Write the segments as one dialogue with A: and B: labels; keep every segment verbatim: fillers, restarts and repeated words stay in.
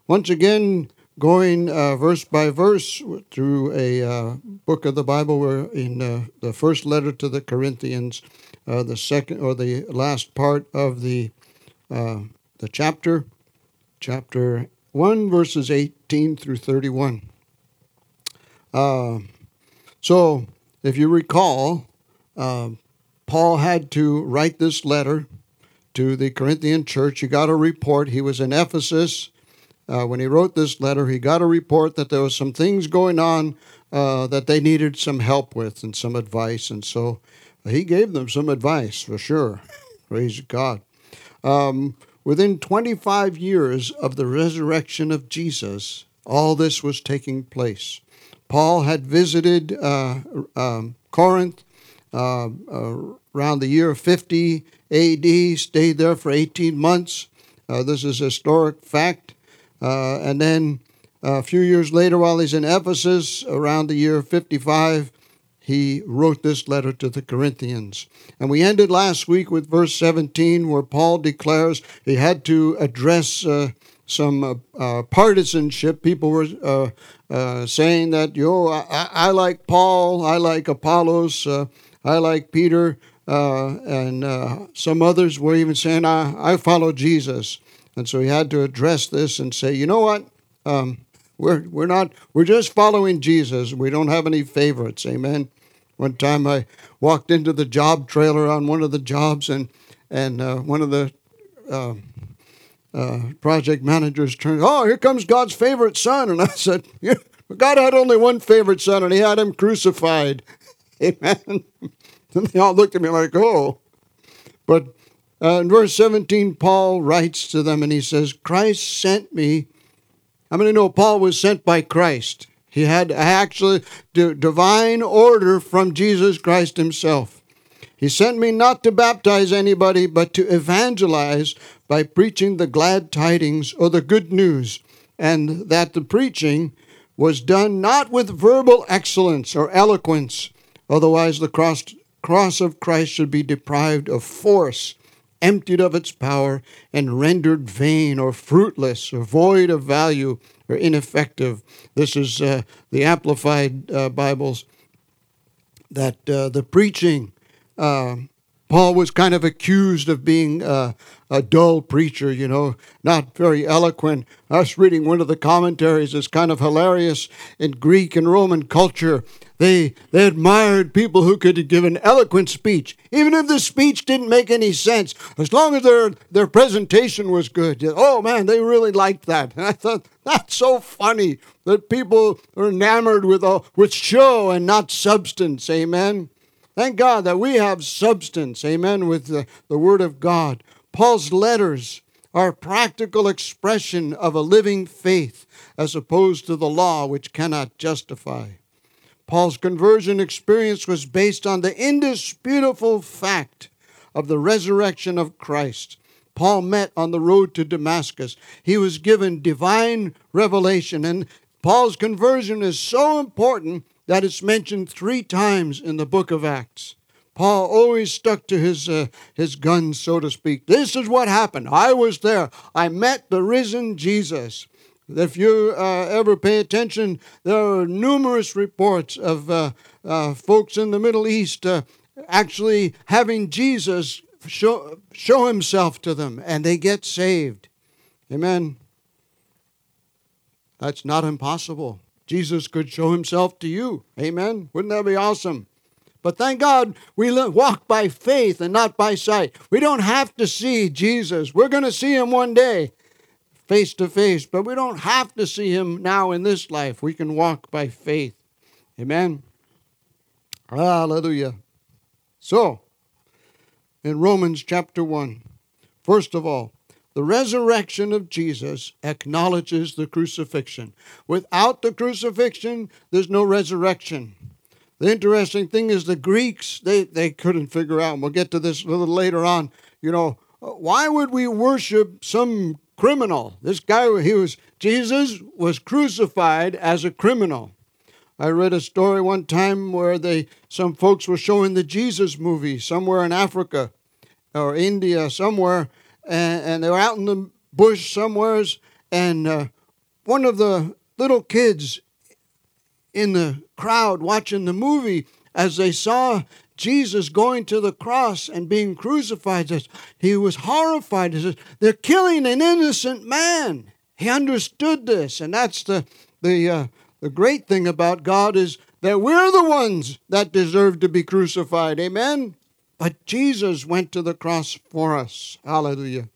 A: once again, going uh, verse by verse through a uh, book of the Bible. We're in uh, the first letter to the Corinthians, uh, the second or the last part of the uh, the chapter, chapter one, verses eighteen through thirty-one. Uh, so, if you recall, uh, Paul had to write this letter to the Corinthian church. He got a report. He was in Ephesus. Uh, when he wrote this letter, he got a report that there was some things going on uh, that they needed some help with and some advice. And so he gave them some advice, for sure. Praise God. Um, within twenty-five years of the resurrection of Jesus, all this was taking place. Paul had visited uh, um, Corinth uh, uh, around the year fifty A D, stayed there for eighteen months. Uh, this is a historic fact. Uh, and then uh, a few years later, while he's in Ephesus, around the year fifty-five, he wrote this letter to the Corinthians. And we ended last week with verse seventeen, where Paul declares he had to address uh, some uh, uh, partisanship. People were uh, uh, saying that, yo, I, I like Paul, I like Apollos, uh, I like Peter, uh, and uh, some others were even saying, I, I follow Jesus. And so he had to address this and say, you know what, um, we're we're not, we're just following Jesus. We don't have any favorites, amen. One time I walked into the job trailer on one of the jobs, and, and uh, one of the uh, uh, project managers turned, oh, here comes God's favorite son. And I said, yeah, God had only one favorite son, and he had him crucified. Amen. And they all looked at me like, oh. But uh, in verse seventeen, Paul writes to them, and he says, Christ sent me. How many know Paul was sent by Christ? He had actually d- divine order from Jesus Christ himself. He sent me not to baptize anybody, but to evangelize by preaching the glad tidings or the good news, and that the preaching was done not with verbal excellence or eloquence, otherwise the cross, cross of Christ should be deprived of force, emptied of its power, and rendered vain or fruitless or void of value or ineffective. This is uh, the Amplified uh, Bibles, that uh, the preaching, uh, Paul was kind of accused of being uh, a dull preacher, you know, not very eloquent. I was reading one of the commentaries. It's kind of hilarious. In Greek and Roman culture, they they admired people who could give an eloquent speech, even if the speech didn't make any sense, as long as their, their presentation was good. Oh, man, they really liked that. And I thought, that's so funny that people are enamored with, uh, with show and not substance. Amen. Thank God that we have substance, amen, with the, the Word of God. Paul's letters are a practical expression of a living faith as opposed to the law which cannot justify. Paul's conversion experience was based on the indisputable fact of the resurrection of Christ. Paul met on the road to Damascus. He was given divine revelation, and Paul's conversion is so important that it's mentioned three times in the book of Acts. Paul always stuck to his uh, his guns, so to speak. This is what happened. I was there. I met the risen Jesus. If you uh, ever pay attention, there are numerous reports of uh, uh, folks in the Middle East uh, actually having Jesus show, show himself to them, and they get saved. Amen. That's not impossible. Jesus could show himself to you. Amen. Wouldn't that be awesome? But thank God we walk by faith and not by sight. We don't have to see Jesus. We're going to see him one day, face to face, but we don't have to see him now in this life. We can walk by faith. Amen. Hallelujah. So, in Romans chapter one, first of all, the resurrection of Jesus acknowledges the crucifixion. Without the crucifixion, there's no resurrection. The interesting thing is the Greeks, they, they couldn't figure out, and we'll get to this a little later on, you know, why would we worship some criminal? This guy, he was, Jesus was crucified as a criminal. I read a story one time where they, some folks were showing the Jesus movie somewhere in Africa or India somewhere, and, and they were out in the bush somewheres, and uh, one of the little kids in the crowd watching the movie, as they saw Jesus going to the cross and being crucified, says he was horrified. He says, they're killing an innocent man. He understood this, and that's the the uh, the great thing about God, is that we're the ones that deserve to be crucified. Amen? But Jesus went to the cross for us. Hallelujah.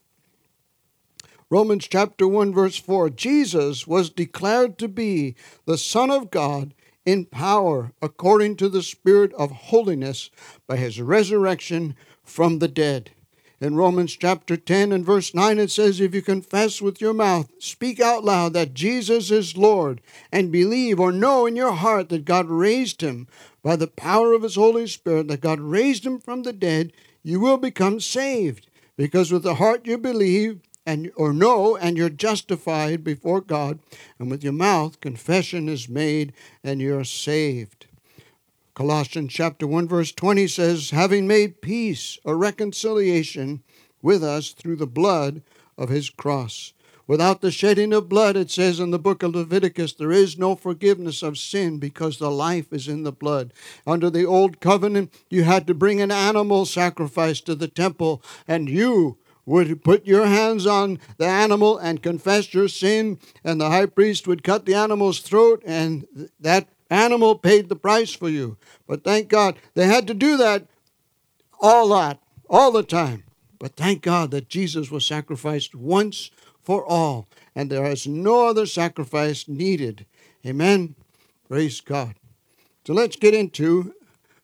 A: Romans chapter one, verse four, Jesus was declared to be the Son of God in power according to the Spirit of holiness by his resurrection from the dead. In Romans chapter ten and verse nine, it says, if you confess with your mouth, speak out loud that Jesus is Lord, and believe or know in your heart that God raised him by the power of his Holy Spirit, that God raised him from the dead, you will become saved. Because with the heart you believe, and or know, and you're justified before God, and with your mouth confession is made, and you're saved. Colossians chapter one verse twenty says, having made peace or reconciliation with us through the blood of his cross. Without the shedding of blood, it says in the book of Leviticus, there is no forgiveness of sin, because the life is in the blood. Under the old covenant, you had to bring an animal sacrifice to the temple, and you would put your hands on the animal and confess your sin, and the high priest would cut the animal's throat, and that animal paid the price for you. But thank God, they had to do that all that, all the time. But thank God that Jesus was sacrificed once for all, and there is no other sacrifice needed. Amen? Praise God. So let's get into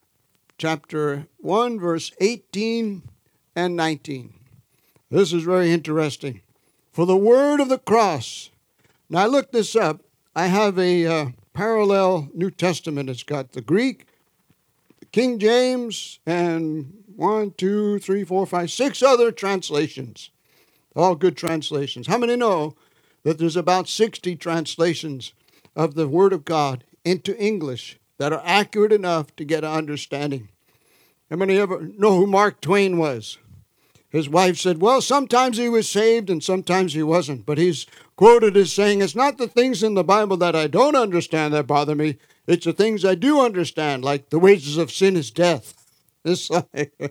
A: chapter one, verse eighteen and nineteen. This is very interesting. For the word of the cross. Now I looked this up. I have a uh, parallel New Testament. It's got the Greek, the King James, and one, two, three, four, five, six other translations. All good translations. How many know that there's about sixty translations of the Word of God into English that are accurate enough to get an understanding? How many ever know who Mark Twain was? His wife said, well, sometimes he was saved and sometimes he wasn't. But he's quoted as saying, it's not the things in the Bible that I don't understand that bother me. It's the things I do understand, like the wages of sin is death. It's like,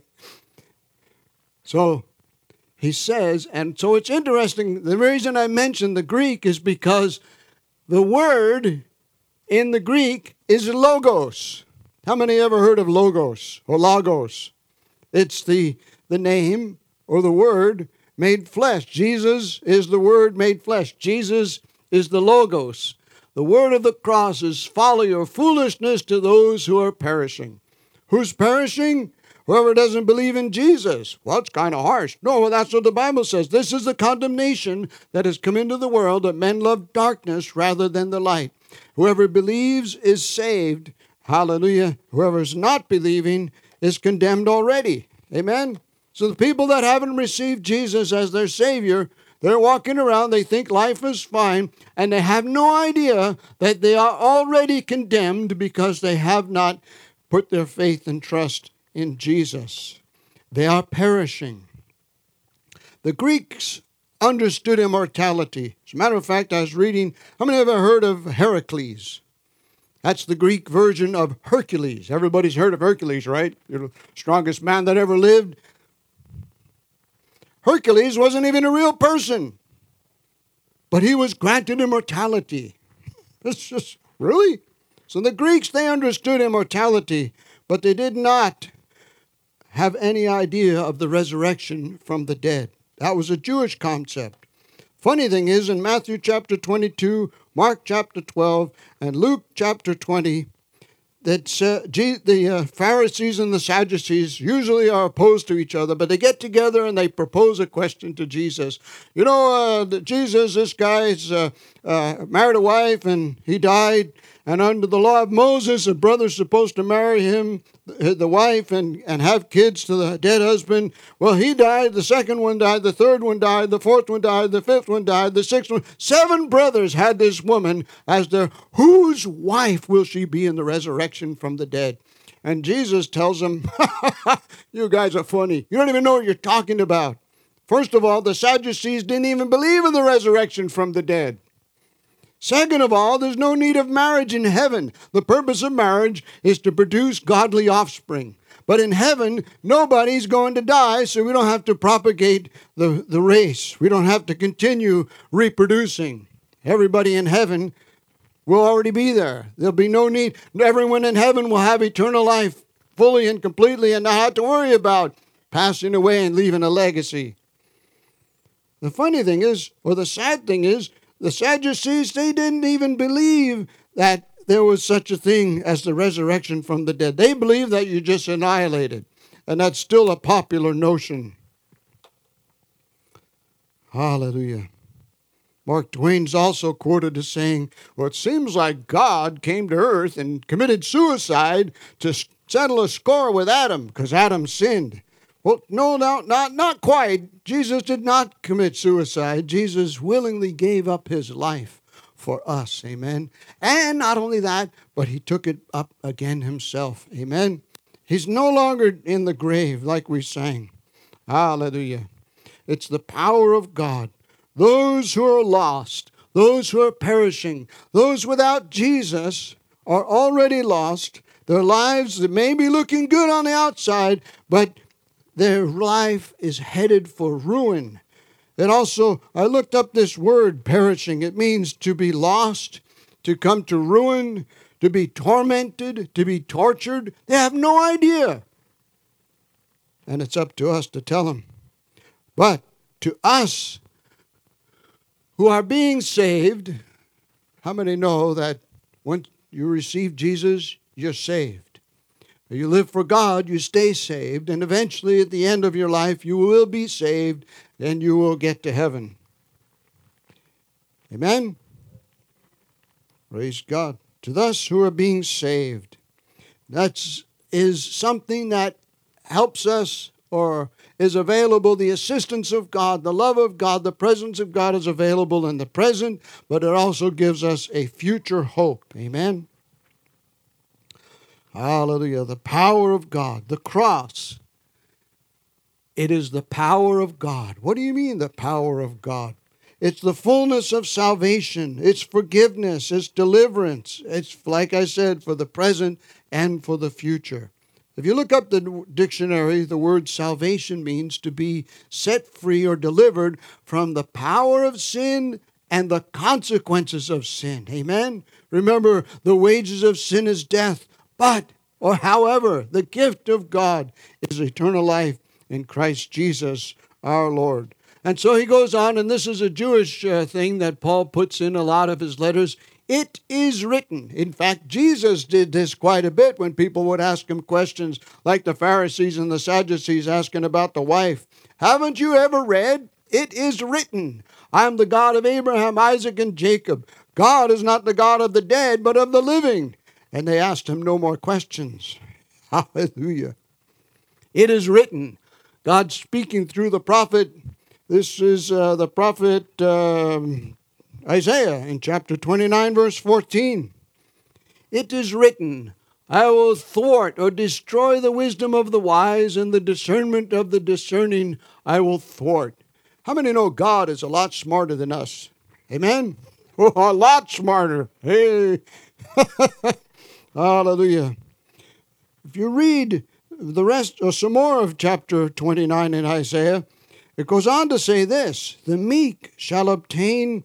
A: so he says, and so it's interesting. The reason I mentioned the Greek is because the word in the Greek is logos. How many ever heard of logos or logos? It's the, the name or the word made flesh. Jesus is the word made flesh. Jesus is the logos. The word of the cross is folly or foolishness to those who are perishing. Who's perishing? Whoever doesn't believe in Jesus. Well, it's kind of harsh. No, that's what the Bible says. This is the condemnation that has come into the world, that men love darkness rather than the light. Whoever believes is saved. Hallelujah. Whoever is not believing is condemned already. Amen. So the people that haven't received Jesus as their Savior, they're walking around, they think life is fine, and they have no idea that they are already condemned because they have not put their faith and trust in Jesus. They are perishing. The Greeks understood immortality. As a matter of fact, I was reading, how many have ever heard of Heracles? That's the Greek version of Hercules. Everybody's heard of Hercules, right? You're the strongest man that ever lived. Hercules wasn't even a real person, but he was granted immortality. It's just, really? So the Greeks, they understood immortality, but they did not have any idea of the resurrection from the dead. That was a Jewish concept. Funny thing is, in Matthew chapter twenty-two, Mark chapter twelve, and Luke chapter twenty, that uh, the uh, Pharisees and the Sadducees usually are opposed to each other, but they get together and they propose a question to Jesus. You know, uh, Jesus, this guy's uh, uh, married a wife and he died. And under the law of Moses, a brother's supposed to marry him, the wife, and, and have kids to the dead husband. Well, he died, the second one died, the third one died, the fourth one died, the fifth one died, the sixth one. Seven brothers had this woman as their, whose wife will she be in the resurrection from the dead? And Jesus tells them, you guys are funny. You don't even know what you're talking about. First of all, the Sadducees didn't even believe in the resurrection from the dead. Second of all, there's no need of marriage in heaven. The purpose of marriage is to produce godly offspring. But in heaven, nobody's going to die, so we don't have to propagate the, the race. We don't have to continue reproducing. Everybody in heaven will already be there. There'll be no need. Everyone in heaven will have eternal life fully and completely and not have to worry about passing away and leaving a legacy. The funny thing is, or the sad thing is, the Sadducees, they didn't even believe that there was such a thing as the resurrection from the dead. They believe that you're just annihilated. And that's still a popular notion. Hallelujah. Mark Twain's also quoted as saying, well, it seems like God came to earth and committed suicide to settle a score with Adam because Adam sinned. Well, no, no, not, not quite. Jesus did not commit suicide. Jesus willingly gave up his life for us. Amen. And not only that, but he took it up again himself. Amen. He's no longer in the grave like we sang. Hallelujah. It's the power of God. Those who are lost, those who are perishing, those without Jesus are already lost. Their lives may be looking good on the outside, but their life is headed for ruin. And also, I looked up this word, perishing. It means to be lost, to come to ruin, to be tormented, to be tortured. They have no idea. And it's up to us to tell them. But to us who are being saved, how many know that when you receive Jesus, you're saved? You live for God, you stay saved, and eventually at the end of your life, you will be saved, and you will get to heaven. Amen? Praise God. To us who are being saved, that is something that helps us or is available. The assistance of God, the love of God, the presence of God is available in the present, but it also gives us a future hope. Amen? Hallelujah. The power of God. The cross. It is the power of God. What do you mean the power of God? It's the fullness of salvation. It's forgiveness. It's deliverance. It's, like I said, for the present and for the future. If you look up the dictionary, the word salvation means to be set free or delivered from the power of sin and the consequences of sin. Amen? Remember, the wages of sin is death. But, or however, the gift of God is eternal life in Christ Jesus our Lord. And so he goes on, and this is a Jewish uh, thing that Paul puts in a lot of his letters. It is written. In fact, Jesus did this quite a bit when people would ask him questions like the Pharisees and the Sadducees asking about the wife. Haven't you ever read? It is written. I am the God of Abraham, Isaac, and Jacob. God is not the God of the dead, but of the living. And they asked him no more questions. Hallelujah. It is written. God speaking through the prophet. This is uh, the prophet um, Isaiah in chapter twenty-nine, verse fourteen. It is written, I will thwart or destroy the wisdom of the wise, and the discernment of the discerning I will thwart. How many know God is a lot smarter than us? Amen? Oh, a lot smarter. Hey. Hallelujah. If you read the rest or some more of chapter twenty-nine in Isaiah, it goes on to say this, the meek shall obtain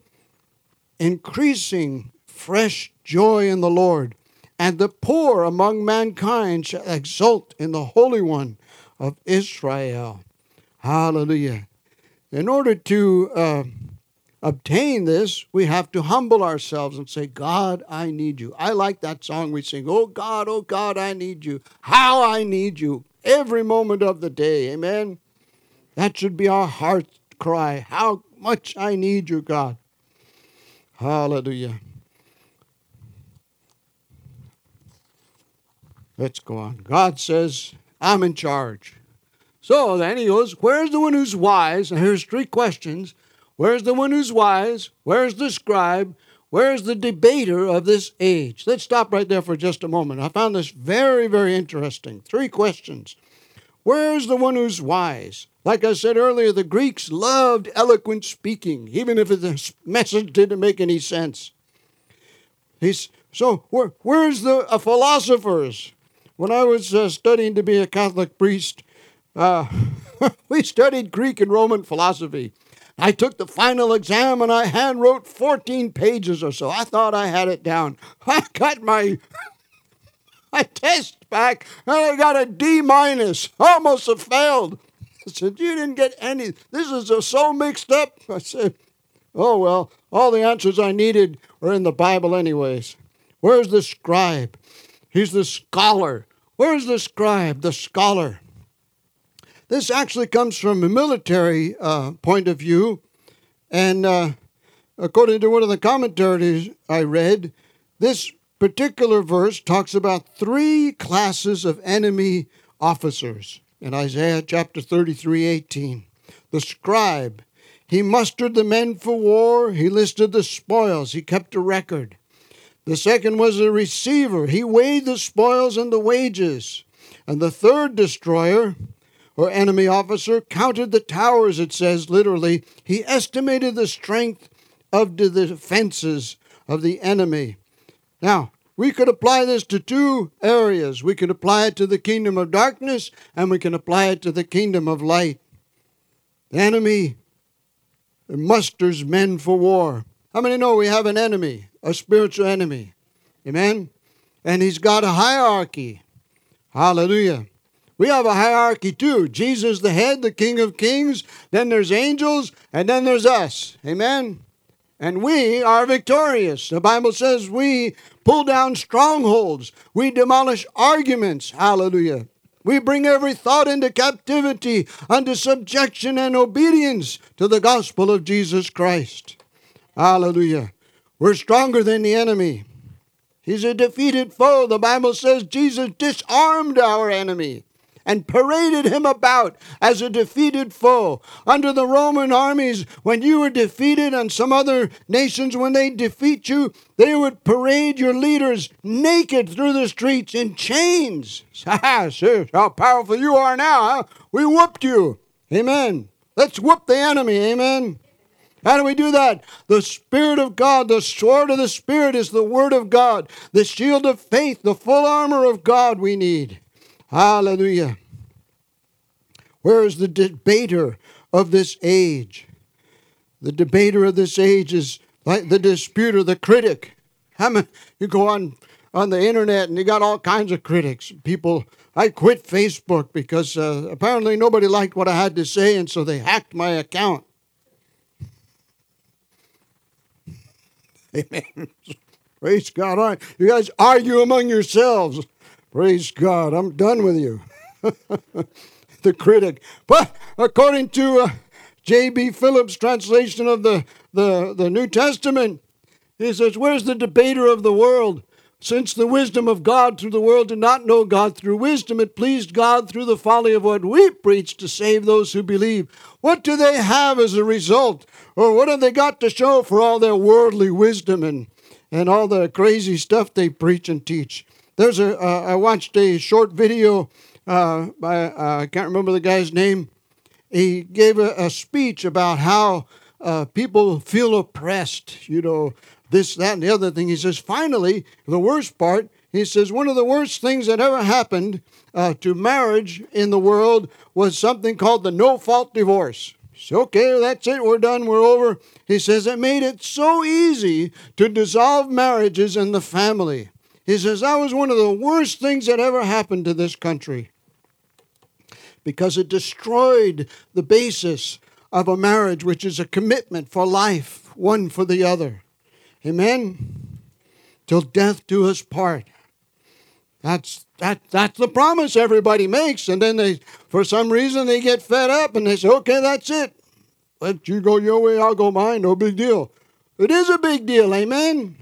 A: increasing fresh joy in the Lord, and the poor among mankind shall exult in the Holy One of Israel. Hallelujah. In order to uh, obtain this, we have to humble ourselves and say, God, I need you. I like that song we sing, oh God, oh God, I need you. How I need you every moment of the day. Amen. That should be our heart cry. How much I need you, God. Hallelujah. Let's go on. God says, I'm in charge. So then he goes, where's the one who's wise? And here's three questions. Where's the one who's wise? Where's the scribe? Where's the debater of this age? Let's stop right there for just a moment. I found this very, very interesting. Three questions. Where's the one who's wise? Like I said earlier, the Greeks loved eloquent speaking, even if the message didn't make any sense. He's so where, where's the uh, philosophers? When I was uh, studying to be a Catholic priest, uh, we studied Greek and Roman philosophy. I took the final exam and I hand wrote fourteen pages or so. I thought I had it down. I got my, my test back and I got a D minus. Almost have failed. I said, you didn't get any. This is uh, so mixed up. I said, oh, well, all the answers I needed were in the Bible anyways. Where's the scribe? He's the scholar. Where's the scribe, the scholar? This actually comes from a military uh, point of view. And uh, according to one of the commentaries I read, this particular verse talks about three classes of enemy officers in Isaiah chapter thirty-three, eighteen. The scribe, he mustered the men for war. He listed the spoils. He kept a record. The second was a receiver. He weighed the spoils and the wages. And the third destroyer, or enemy officer, counted the towers, it says literally. He estimated the strength of the defenses of the enemy. Now, we could apply this to two areas. We could apply it to the kingdom of darkness, and we can apply it to the kingdom of light. The enemy musters men for war. How many know we have an enemy, a spiritual enemy? Amen? And he's got a hierarchy. Hallelujah. We have a hierarchy too. Jesus the head, the King of Kings. Then there's angels, and then there's us. Amen? And we are victorious. The Bible says we pull down strongholds. We demolish arguments. Hallelujah. We bring every thought into captivity, unto subjection and obedience to the gospel of Jesus Christ. Hallelujah. We're stronger than the enemy. He's a defeated foe. The Bible says Jesus disarmed our enemy and paraded him about as a defeated foe. Under the Roman armies, when you were defeated, and some other nations, when they defeat you, they would parade your leaders naked through the streets in chains. Ah, sir, how powerful you are now, huh? We whooped you. Amen. Let's whoop the enemy. Amen. How do we do that? The Spirit of God, the sword of the Spirit is the Word of God. The shield of faith, the full armor of God we need. Hallelujah. Where is the debater of this age? The debater of this age is like the disputer, the critic. How many, you go on, on the internet and you got all kinds of critics. People, I quit Facebook because uh, apparently nobody liked what I had to say, and so they hacked my account. Amen. Praise God. All right. You guys argue among yourselves. Praise God. I'm done with you. The critic. But according to uh, J B Phillips' translation of the, the, the New Testament, he says, where's the debater of the world? Since the wisdom of God through the world did not know God through wisdom, it pleased God through the folly of what we preach to save those who believe. What do they have as a result? Or what have they got to show for all their worldly wisdom and, and all the crazy stuff they preach and teach? There's a, uh, I watched a short video uh, by, uh, I can't remember the guy's name. He gave a, a speech about how uh, people feel oppressed, you know, this, that, and the other thing. He says, finally, the worst part, he says, one of the worst things that ever happened uh, to marriage in the world was something called the no-fault divorce. So, okay, that's it, we're done, we're over. He says, it made it so easy to dissolve marriages in the family. He says, that was one of the worst things that ever happened to this country because it destroyed the basis of a marriage, which is a commitment for life, one for the other. Amen? Till death do us part. That's that. That's the promise everybody makes. And then they, for some reason, they get fed up and they say, okay, that's it. Let you go your way, I'll go mine. No big deal. It is a big deal. Amen?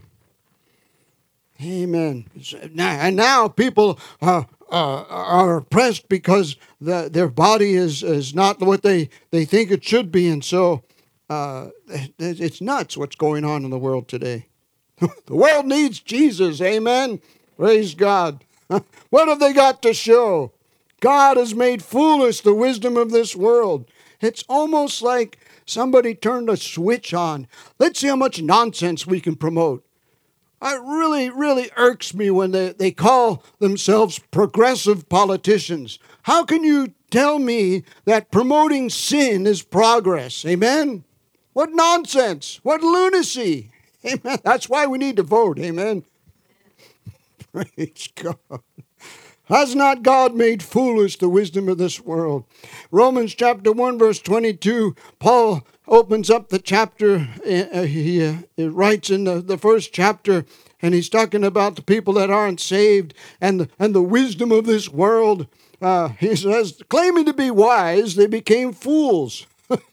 A: Amen. And now people uh, uh, are oppressed because the, their body is, is not what they, they think it should be. And so uh, it's nuts what's going on in the world today. The world needs Jesus. Amen. Praise God. What have they got to show? God has made foolish the wisdom of this world. It's almost like somebody turned a switch on. Let's see how much nonsense we can promote. It really, really irks me when they, they call themselves progressive politicians. How can you tell me that promoting sin is progress? Amen? What nonsense. What lunacy. Amen. That's why we need to vote. Amen. Praise God. Has not God made foolish the wisdom of this world? Romans chapter one, verse twenty-two, Paul opens up the chapter. Uh, he, uh, he writes in the, the first chapter, and he's talking about the people that aren't saved and the, and the wisdom of this world. Uh, he says, claiming to be wise, they became fools.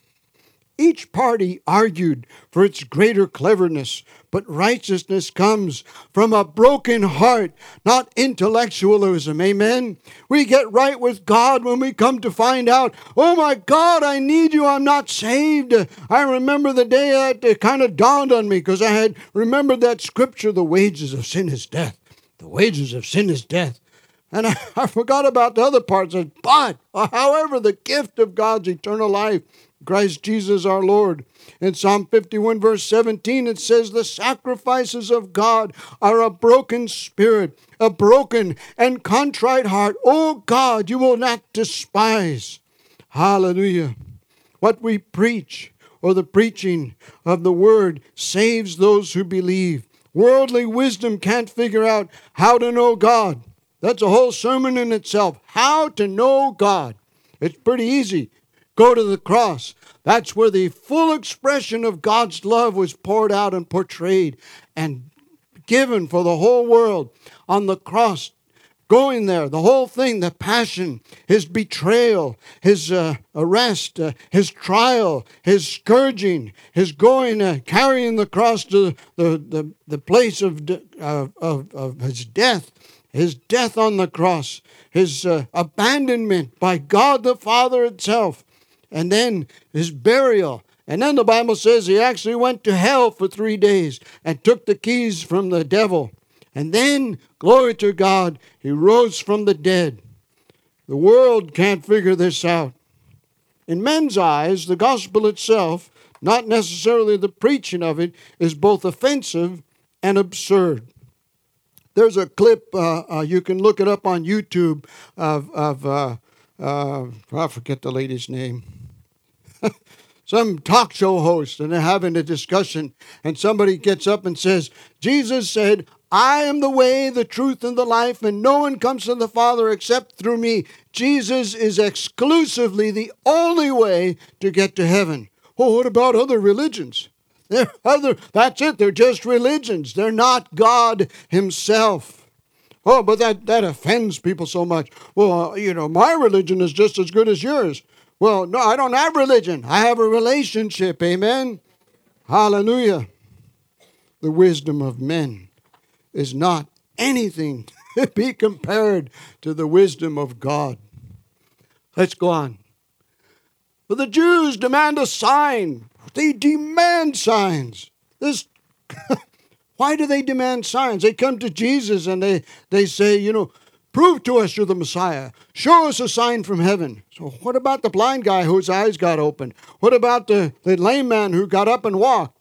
A: Each party argued for its greater cleverness, but righteousness comes from a broken heart, not intellectualism. Amen? We get right with God when we come to find out, oh my God, I need you, I'm not saved. I remember the day that it kind of dawned on me because I had remembered that scripture, the wages of sin is death. The wages of sin is death. And I, I forgot about the other parts. But, however, the gift of God's eternal life, Christ Jesus our Lord. In Psalm fifty-one, verse seventeen, it says, the sacrifices of God are a broken spirit, a broken and contrite heart. Oh God, you will not despise. Hallelujah. What we preach, or the preaching of the word, saves those who believe. Worldly wisdom can't figure out how to know God. That's a whole sermon in itself. How to know God. It's pretty easy. Go to the cross. That's where the full expression of God's love was poured out and portrayed and given for the whole world on the cross. Going there, the whole thing, the passion, his betrayal, his uh, arrest, uh, his trial, his scourging, his going, uh, carrying the cross to the, the, the place of, uh, of, of his death, his death on the cross, his uh, abandonment by God the Father itself, and then his burial. And then the Bible says he actually went to hell for three days and took the keys from the devil. And then, glory to God, he rose from the dead. The world can't figure this out. In men's eyes, the gospel itself, not necessarily the preaching of it, is both offensive and absurd. There's a clip, uh, uh, you can look it up on YouTube, of, of uh, uh, I forget the lady's name. Some talk show host, and they're having a discussion, and somebody gets up and says, Jesus said, I am the way, the truth, and the life, and no one comes to the Father except through me. Jesus is exclusively the only way to get to heaven. Oh, what about other religions? They're other, that's it, they're just religions. They're not God himself. Oh, but that, that offends people so much. Well, uh, you know, my religion is just as good as yours. Well, no, I don't have religion. I have a relationship. Amen? Hallelujah. The wisdom of men is not anything to be compared to the wisdom of God. Let's go on. For the Jews demand a sign. They demand signs. This, why do they demand signs? They come to Jesus and they, they say, you know, prove to us you're the Messiah. Show us a sign from heaven. So what about the blind guy whose eyes got opened? What about the, the lame man who got up and walked?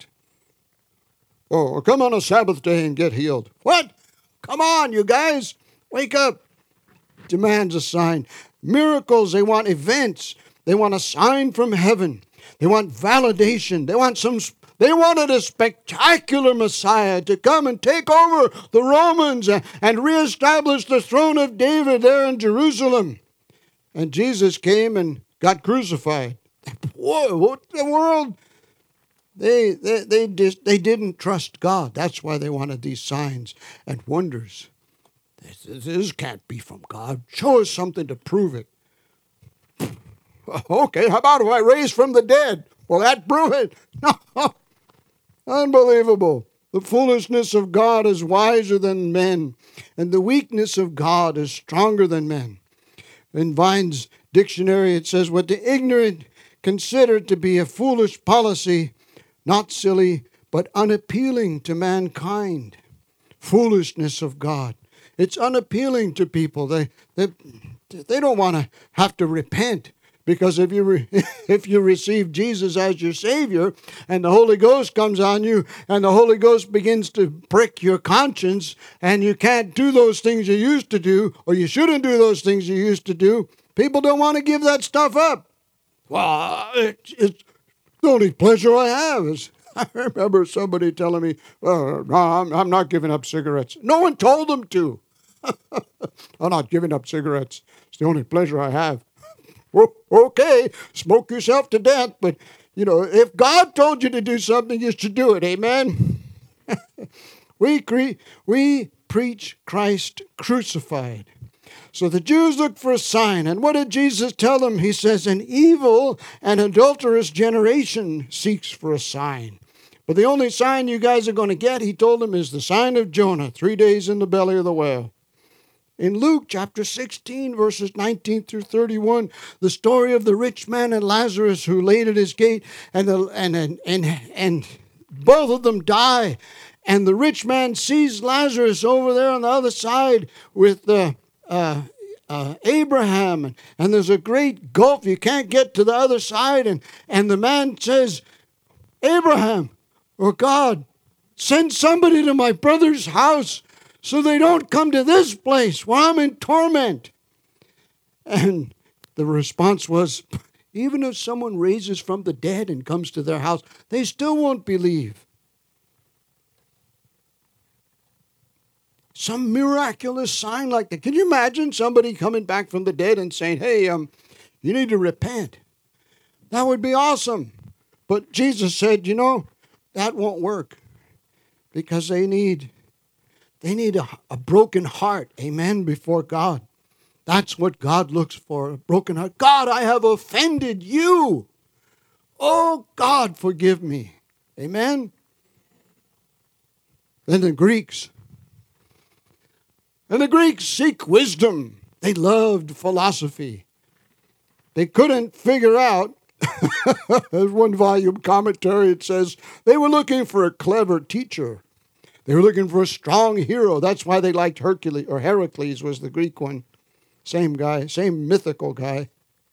A: Oh, come on a Sabbath day and get healed. What? Come on, you guys. Wake up. Demands a sign. Miracles, they want events. They want a sign from heaven. They want validation. They want some... They wanted a spectacular Messiah to come and take over the Romans and reestablish the throne of David there in Jerusalem. And Jesus came and got crucified. Whoa, what the world? They, they, they, just, they didn't trust God. That's why they wanted these signs and wonders. This, this can't be from God. Show us something to prove it. Okay, how about if I raise from the dead? Will that prove it? No. Unbelievable. The foolishness of God is wiser than men, and the weakness of God is stronger than men. In Vine's dictionary, it says, what the ignorant consider to be a foolish policy, not silly, but unappealing to mankind. Foolishness of God. It's unappealing to people. They, they, they don't want to have to repent Because if you re- if you receive Jesus as your Savior and the Holy Ghost comes on you and the Holy Ghost begins to prick your conscience and you can't do those things you used to do, or you shouldn't do those things you used to do, people don't want to give that stuff up. Well, it, it's the only pleasure I have is, I remember somebody telling me, well, no, I'm, I'm not giving up cigarettes. No one told them to. I'm not giving up cigarettes. It's the only pleasure I have. Well, okay, smoke yourself to death, but, you know, if God told you to do something, you should do it. Amen? we, cre- we preach Christ crucified. So the Jews looked for a sign. And what did Jesus tell them? He says, an evil and adulterous generation seeks for a sign. But the only sign you guys are going to get, he told them, is the sign of Jonah, three days in the belly of the whale. In Luke chapter sixteen, verses nineteen through thirty-one, the story of the rich man and Lazarus who laid at his gate, and, the, and, and, and, and both of them die. And the rich man sees Lazarus over there on the other side with uh, uh, uh, Abraham. And, and there's a great gulf. You can't get to the other side. And, and the man says, Abraham, or God, send somebody to my brother's house so they don't come to this place where I'm in torment. And the response was, even if someone raises from the dead and comes to their house, they still won't believe. Some miraculous sign like that. Can you imagine somebody coming back from the dead and saying, hey, um, you need to repent? That would be awesome. But Jesus said, you know, that won't work because they need They need a, a broken heart, amen, before God. That's what God looks for, a broken heart. God, I have offended you. Oh, God, forgive me. Amen? Then the Greeks. And the Greeks seek wisdom. They loved philosophy. They couldn't figure out, there's one volume commentary, it says, they were looking for a clever teacher. They were looking for a strong hero. That's why they liked Hercules, or Heracles was the Greek one. Same guy, same mythical guy.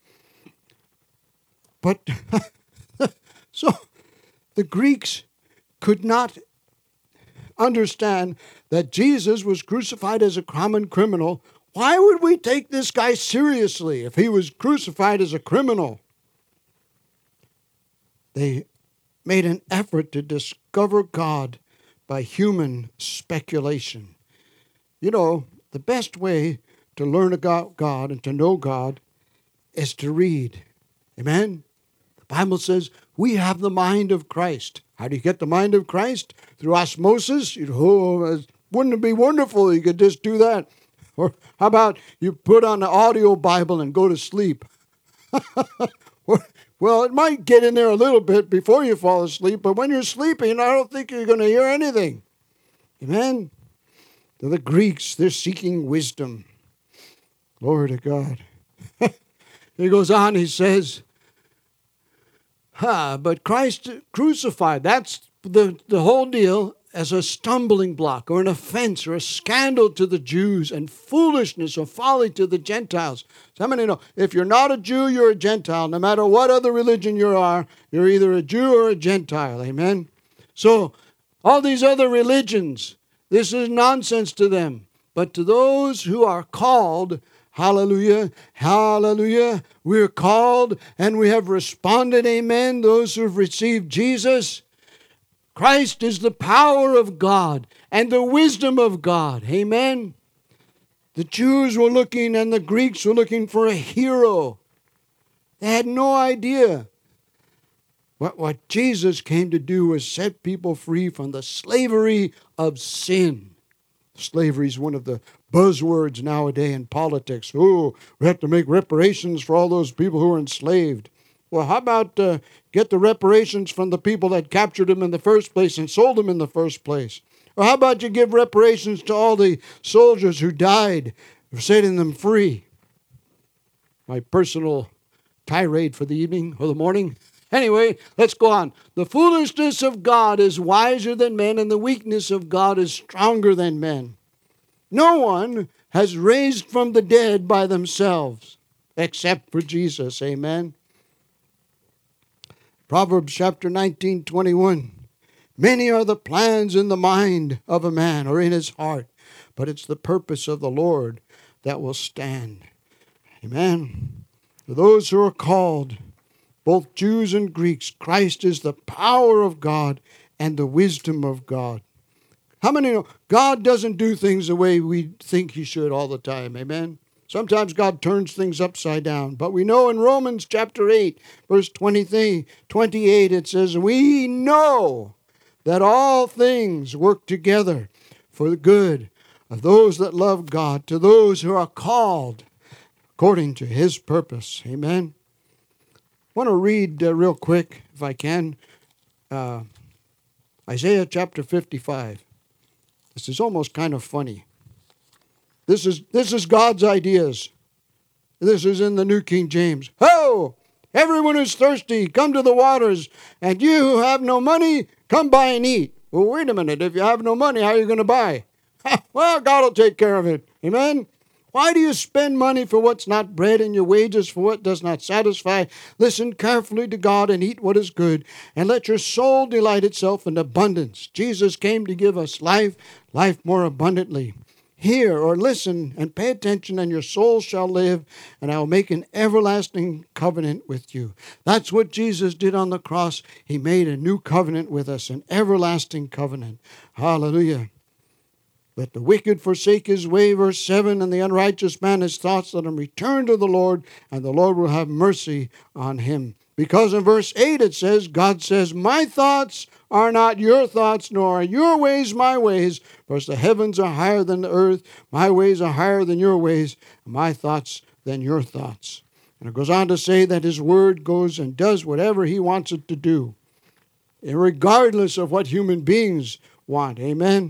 A: But, so, the Greeks could not understand that Jesus was crucified as a common criminal. Why would we take this guy seriously if he was crucified as a criminal? They made an effort to discover God by human speculation. You know, the best way to learn about God and to know God is to read. Amen? The Bible says we have the mind of Christ. How do you get the mind of Christ? Through osmosis? You know, oh, wouldn't it be wonderful if you could just do that? Or how about you put on the audio Bible and go to sleep? Well, it might get in there a little bit before you fall asleep, but when you're sleeping, I don't think you're going to hear anything. Amen? To the Greeks, they're seeking wisdom. Glory to God. He goes on, he says, ha, but Christ crucified, that's the, the whole deal, as a stumbling block or an offense or a scandal to the Jews and foolishness or folly to the Gentiles. So how many know, if you're not a Jew, you're a Gentile. No matter what other religion you are, you're either a Jew or a Gentile. Amen? So all these other religions, this is nonsense to them. But to those who are called, hallelujah, hallelujah, we're called and we have responded, amen, those who have received Jesus. Christ is the power of God and the wisdom of God. Amen? The Jews were looking and the Greeks were looking for a hero. They had no idea. What, what Jesus came to do was set people free from the slavery of sin. Slavery is one of the buzzwords nowadays in politics. Oh, we have to make reparations for all those people who are enslaved. Well, how about uh, get the reparations from the people that captured them in the first place and sold them in the first place? Or how about you give reparations to all the soldiers who died for setting them free? My personal tirade for the evening or the morning. Anyway, let's go on. The foolishness of God is wiser than men, and the weakness of God is stronger than men. No one has raised from the dead by themselves. except for Jesus. Amen. Proverbs chapter nineteen, twenty-one. Many are the plans in the mind of a man, or in his heart, but it's the purpose of the Lord that will stand. Amen. For those who are called, both Jews and Greeks, Christ is the power of God and the wisdom of God. How many know God doesn't do things the way we think He should all the time? Amen. Sometimes God turns things upside down. But we know in Romans chapter eight, verse twenty-three, twenty-eight, it says, we know that all things work together for the good of those that love God, to those who are called according to His purpose. Amen. I want to read uh, real quick, if I can, uh, Isaiah chapter fifty-five. This is almost kind of funny. This is this is God's ideas. This is in the New King James. Ho! Everyone who's thirsty, come to the waters. And you who have no money, come buy and eat. Well, wait a minute. If you have no money, how are you going to buy? Well, God will take care of it. Amen? Why do you spend money for what's not bread and your wages for what does not satisfy? Listen carefully to God and eat what is good, and let your soul delight itself in abundance. Jesus came to give us life, life more abundantly. Hear or listen and pay attention, and your soul shall live, and I will make an everlasting covenant with you. That's what Jesus did on the cross. He made a new covenant with us, an everlasting covenant. Hallelujah. Let the wicked forsake his way, verse seven, and the unrighteous man his thoughts. Let him return to the Lord, and the Lord will have mercy on him. Because in verse eight it says, God says, my thoughts are not your thoughts, nor are your ways my ways. For as the heavens are higher than the earth, my ways are higher than your ways, and my thoughts than your thoughts. And it goes on to say that His word goes and does whatever He wants it to do, regardless of what human beings want. Amen.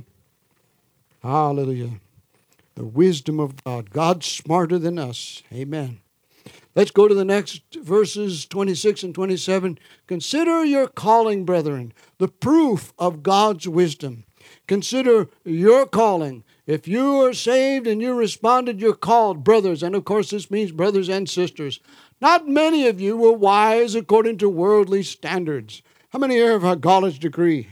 A: Hallelujah. The wisdom of God. God's smarter than us. Amen. Let's go to the next verses, twenty-six and twenty-seven. Consider your calling, brethren, the proof of God's wisdom. Consider your calling. If you are saved and you responded, you're called brothers. And of course, this means brothers and sisters. Not many of you were wise according to worldly standards. How many here have a college degree?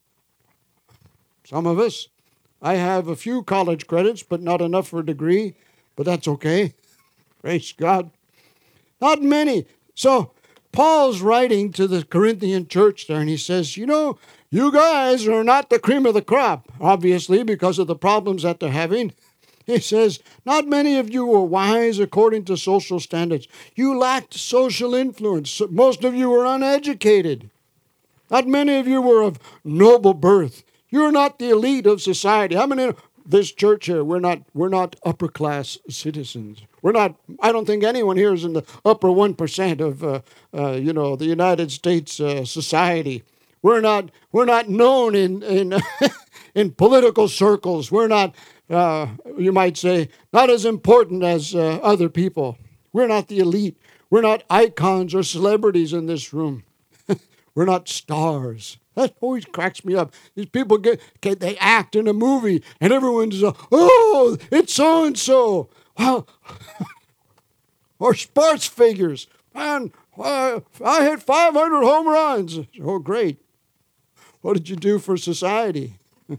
A: Some of us. I have a few college credits, but not enough for a degree. But that's okay. Praise God. Not many. So Paul's writing to the Corinthian church there, and he says, you know, you guys are not the cream of the crop, obviously, because of the problems that they're having. He says, not many of you were wise according to social standards. You lacked social influence. Most of you were uneducated. Not many of you were of noble birth. You're not the elite of society. How many? This church here, we're not we're not upper class citizens. We're not. I don't think anyone here is in the upper one percent of uh, uh, you know the United States uh, society. We're not we're not known in in in political circles. We're not uh, you might say not as important as uh, other people. We're not the elite. We're not icons or celebrities in this room. We're not stars. That always cracks me up. These people get, get they act in a movie, and everyone's, uh, oh, it's so-and-so. Well, or sports figures. Man, uh, I hit five hundred home runs. Oh, great. What did you do for society?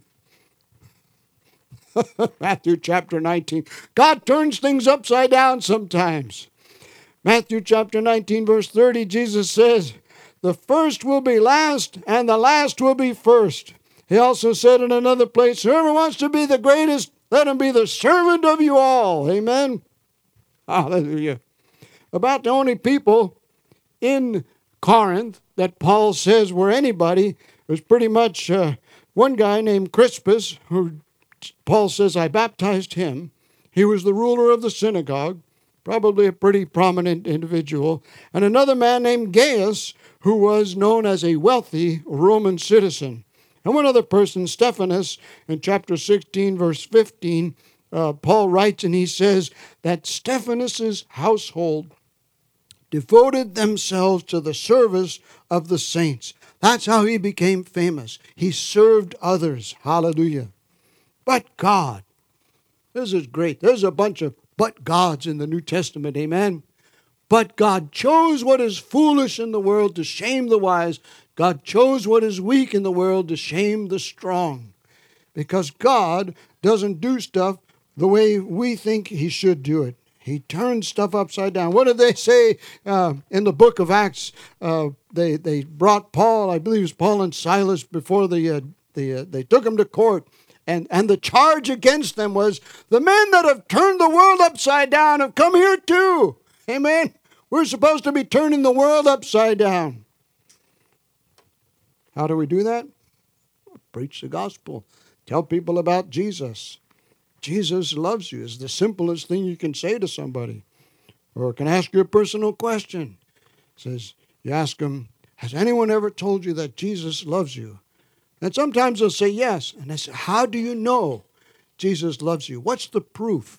A: Matthew chapter nineteen. God turns things upside down sometimes. Matthew chapter nineteen, verse thirty, Jesus says, the first will be last, and the last will be first. He also said in another place, whoever wants to be the greatest, let him be the servant of you all. Amen. Hallelujah. About the only people in Corinth that Paul says were anybody was pretty much uh, one guy named Crispus, who Paul says, I baptized him. He was the ruler of the synagogue, probably a pretty prominent individual. And another man named Gaius, who was known as a wealthy Roman citizen. And one other person, Stephanus, in chapter sixteen, verse fifteen, uh, Paul writes and he says that Stephanus' household devoted themselves to the service of the saints. That's how he became famous. He served others. Hallelujah. But God. This is great. There's a bunch of but gods in the New Testament. Amen. But God chose what is foolish in the world to shame the wise. God chose what is weak in the world to shame the strong. Because God doesn't do stuff the way we think He should do it. He turns stuff upside down. What did they say uh, in the book of Acts? Uh, they they brought Paul, I believe it was Paul and Silas, before the, uh, the uh, they took them to court. And, and the charge against them was, the men that have turned the world upside down have come here too. Amen. We're supposed to be turning the world upside down. How do we do that? Preach the gospel. Tell people about Jesus. Jesus loves you is the simplest thing you can say to somebody. Or can ask you a personal question. It says, you ask them, has anyone ever told you that Jesus loves you? And sometimes they'll say yes. And I say, how do you know Jesus loves you? What's the proof?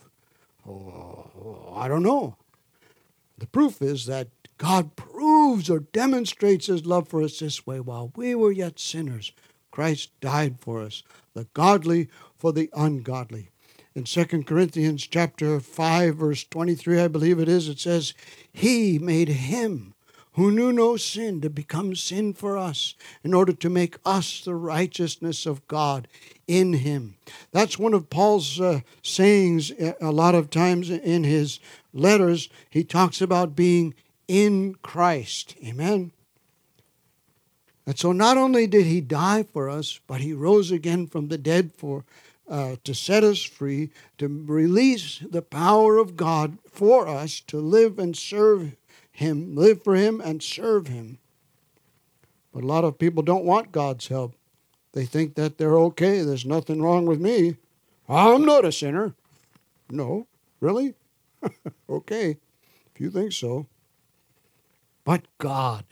A: Oh, I don't know. The proof is that God proves or demonstrates His love for us this way. While we were yet sinners, Christ died for us, the godly for the ungodly. In Second Corinthians chapter five, verse twenty-three, I believe it is, it says, He made Him who knew no sin to become sin for us in order to make us the righteousness of God in Him. That's one of Paul's uh, sayings a lot of times in his letters. He talks about being in Christ. Amen. And so not only did He die for us, but He rose again from the dead for uh, to set us free, to release the power of God for us to live and serve Him, live for Him and serve Him. But a lot of people don't want God's help. They think that they're okay. There's nothing wrong with me. I'm not a sinner. No, really? Okay, if you think so. But God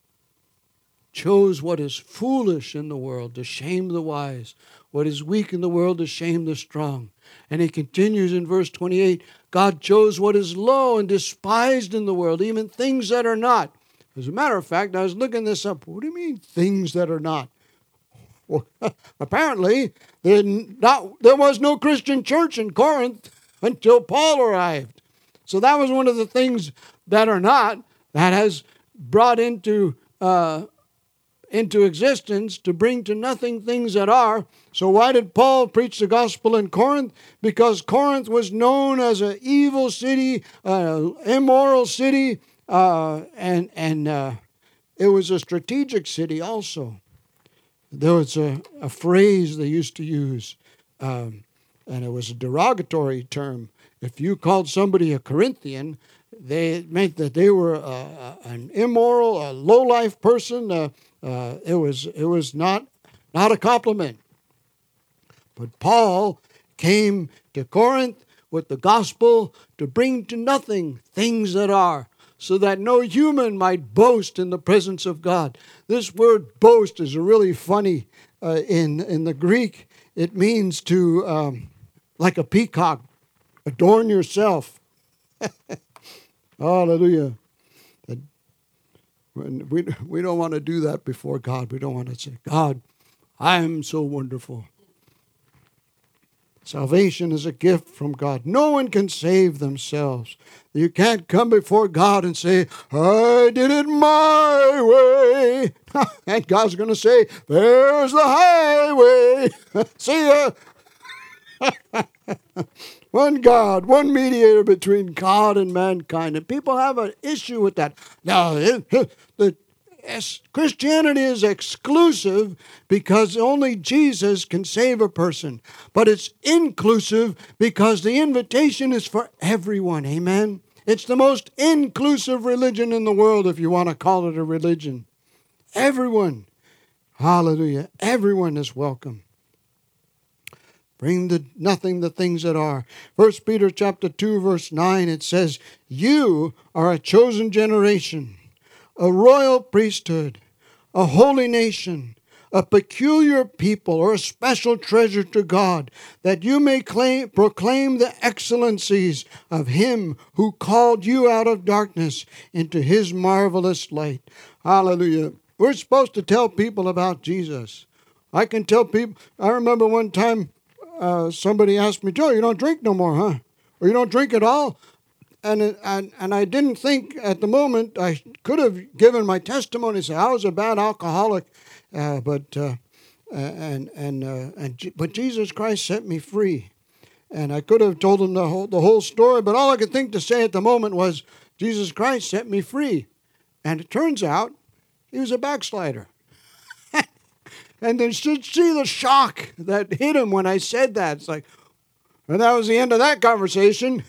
A: chose what is foolish in the world to shame the wise, what is weak in the world to shame the strong. And He continues in verse twenty-eight, God chose what is low and despised in the world, even things that are not. As a matter of fact, I was looking this up. What do you mean, things that are not? Well, apparently, there, not, there was no Christian church in Corinth until Paul arrived. So that was one of the things that are not, that has brought into uh, into existence to bring to nothing things that are. So why did Paul preach the gospel in Corinth? Because Corinth was known as an evil city, an immoral city, uh, and, and uh, it was a strategic city also. There was a, a phrase they used to use, um, and it was a derogatory term. If you called somebody a Corinthian, they it meant that they were uh, an immoral, a low-life person. Uh, uh, it was it was not not a compliment. But Paul came to Corinth with the gospel to bring to nothing things that are, so that no human might boast in the presence of God. This word boast is really funny uh, in, in the Greek. It means to, um, like a peacock, adorn yourself. Hallelujah. When we, we don't want to do that before God. We don't want to say, God, I am so wonderful. Salvation is a gift from God. No one can save themselves. You can't come before God and say, I did it my way. And God's going to say, there's the highway. See ya. One God, one mediator between God and mankind. And people have an issue with that. Now, the Christianity is exclusive because only Jesus can save a person. But it's inclusive because the invitation is for everyone. Amen? It's the most inclusive religion in the world, if you want to call it a religion. Everyone. Hallelujah. Everyone is welcome. Bring to nothing the things that are. First Peter chapter two, verse nine, it says, you are a chosen generation, a royal priesthood, a holy nation, a peculiar people, or a special treasure to God, that you may claim, proclaim the excellencies of Him who called you out of darkness into His marvelous light. Hallelujah. We're supposed to tell people about Jesus. I can tell people, I remember one time uh, somebody asked me, Joe, you don't drink no more, huh? Or you don't drink at all? And, it, and and I didn't think at the moment I could have given my testimony. Say I was a bad alcoholic, uh, but uh, and and uh, and but Jesus Christ set me free, and I could have told him the whole the whole story. But all I could think to say at the moment was Jesus Christ set me free, and it turns out he was a backslider. And then should see the shock that hit him when I said that. It's like, well, that was the end of that conversation.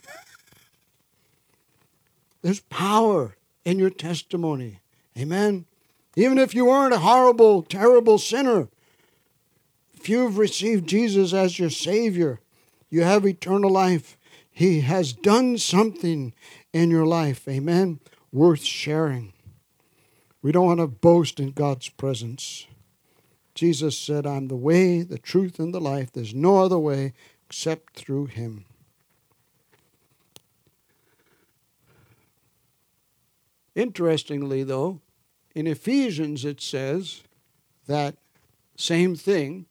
A: There's power in your testimony. Amen. Even if you weren't a horrible, terrible sinner, if you've received Jesus as your Savior, you have eternal life. He has done something in your life. Amen. Worth sharing. We don't want to boast in God's presence. Jesus said, I'm the way, the truth, and the life. There's no other way except through Him. Interestingly, though, in Ephesians it says that same thing,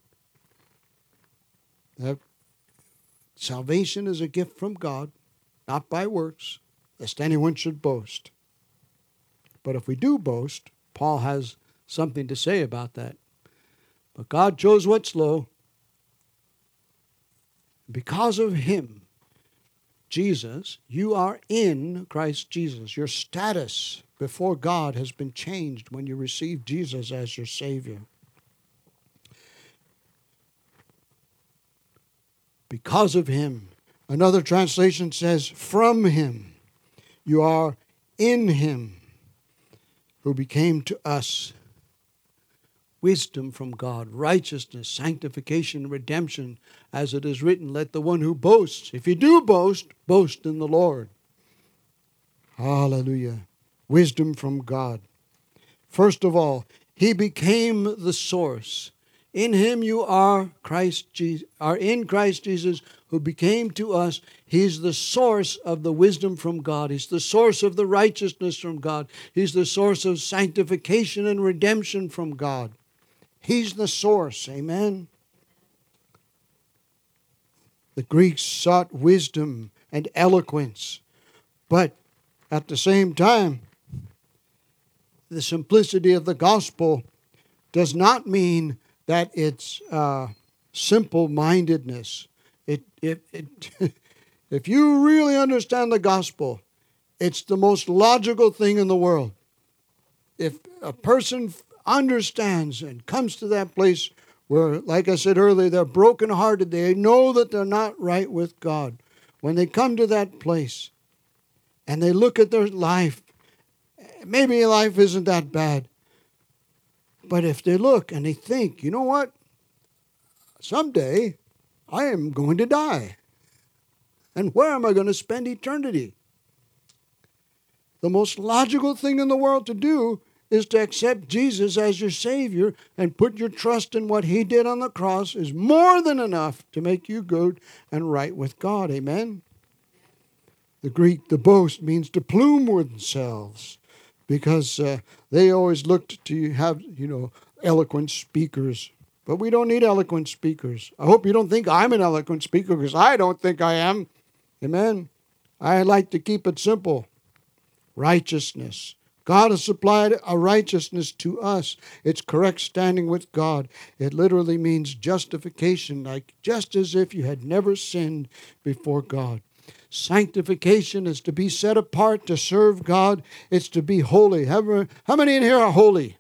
A: that salvation is a gift from God, not by works, lest anyone should boast. But if we do boast, Paul has something to say about that. But God chose what's low. Because of Him, Jesus, you are in Christ Jesus. Your status before God has been changed when you receive Jesus as your Savior. Because of Him. Another translation says, from Him. You are in Him, who became to us wisdom from God, righteousness, sanctification, redemption. As it is written, let the one who boasts, if you do boast, boast in the Lord. Hallelujah. Wisdom from God. First of all, He became the source. In Him you are Christ Jesus, are in Christ Jesus, who became to us. He's the source of the wisdom from God. He's the source of the righteousness from God. He's the source of sanctification and redemption from God. He's the source. Amen. The Greeks sought wisdom and eloquence, but at the same time, the simplicity of the gospel does not mean that it's uh, simple-mindedness. It, it, it, if you really understand the gospel, it's the most logical thing in the world. If a person understands and comes to that place where, like I said earlier, they're brokenhearted, they know that they're not right with God. When they come to that place and they look at their life, maybe life isn't that bad. But if they look and they think, you know what? Someday I am going to die. And where am I going to spend eternity? The most logical thing in the world to do is to accept Jesus as your Savior and put your trust in what He did on the cross is more than enough to make you good and right with God. Amen? The Greek, the boast, means to plume themselves, because uh, they always looked to have, you know, eloquent speakers. But we don't need eloquent speakers. I hope you don't think I'm an eloquent speaker, because I don't think I am. Amen? I like to keep it simple. Righteousness. God has supplied a righteousness to us. It's correct standing with God. It literally means justification, like just as if you had never sinned before God. Sanctification is to be set apart to serve God. It's to be holy. How many in here are holy?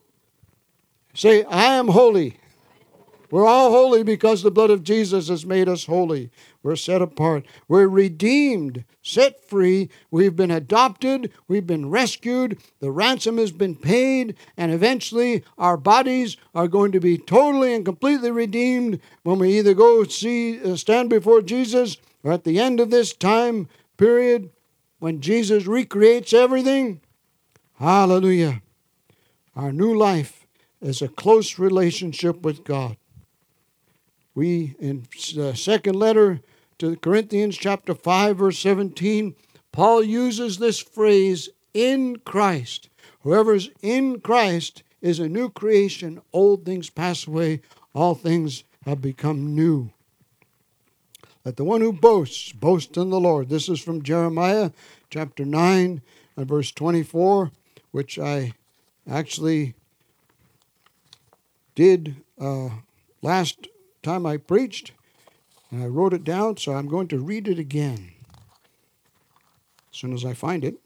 A: Say, I am holy. We're all holy because the blood of Jesus has made us holy. We're set apart. We're redeemed, set free. We've been adopted. We've been rescued. The ransom has been paid. And eventually our bodies are going to be totally and completely redeemed when we either go see, uh, stand before Jesus, or at the end of this time period when Jesus recreates everything. Hallelujah. Our new life is a close relationship with God. We, in the second letter to the Corinthians, chapter five, verse seventeen, Paul uses this phrase, in Christ. Whoever is in Christ is a new creation. Old things pass away. All things have become new. Let the one who boasts, boast in the Lord. This is from Jeremiah chapter nine and verse twenty-four, which I actually did uh, last time I preached, and I wrote it down, so I'm going to read it again as soon as I find it.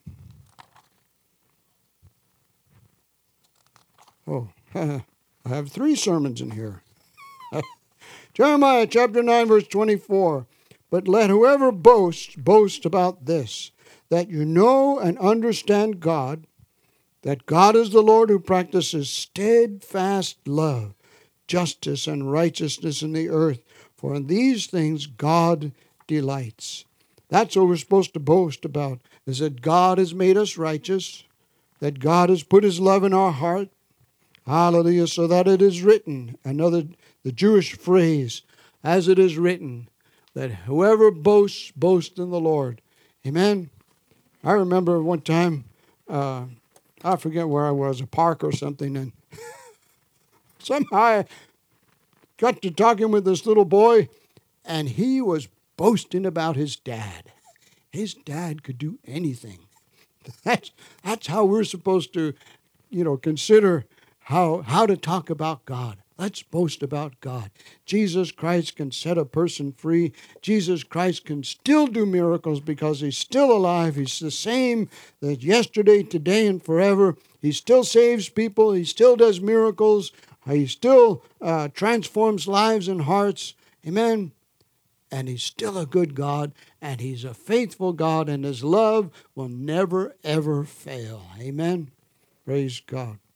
A: Oh, I have three sermons in here. Jeremiah chapter nine, verse twenty-four. But let whoever boasts, boast about this, that you know and understand God, that God is the Lord who practices steadfast love, justice, and righteousness in the earth. For in these things God delights. That's what we're supposed to boast about, is that God has made us righteous, that God has put His love in our heart. Hallelujah, so that it is written, another, the Jewish phrase, as it is written, that whoever boasts, boast in the Lord. Amen. I remember one time, uh, I forget where I was, a park or something, and somehow I got to talking with this little boy, and he was boasting about his dad. His dad could do anything. That's, that's how we're supposed to, you know, consider how, how to talk about God. Let's boast about God. Jesus Christ can set a person free. Jesus Christ can still do miracles because He's still alive. He's the same that yesterday, today, and forever. He still saves people. He still does miracles. He still uh, transforms lives and hearts. Amen. And He's still a good God, and He's a faithful God, and His love will never, ever fail. Amen. Praise God.